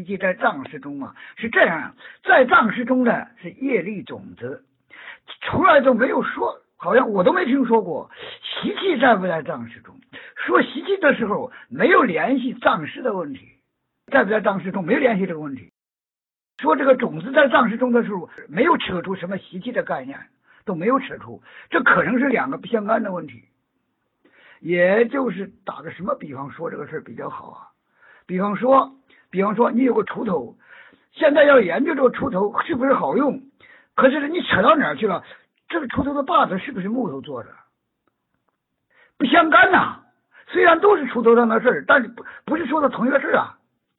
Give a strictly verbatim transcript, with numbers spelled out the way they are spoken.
习气在藏识中嘛，是这样，在藏识中呢是业力种子，从来都没有说，好像我都没听说过习气在不在藏识中。说习气的时候没有联系藏识的问题，在不在藏识中没有联系这个问题。说这个种子在藏识中的时候没有扯出什么习气的概念，都没有扯出，这可能是两个不相干的问题。也就是打个什么比方说这个事比较好啊？比方说，比方说你有个锄头，现在要研究这个锄头是不是好用，可是你扯到哪儿去了？这个锄头的把子是不是木头做的？不相干呐、啊。虽然都是锄头上的事儿，但是不不是说的同一个事啊。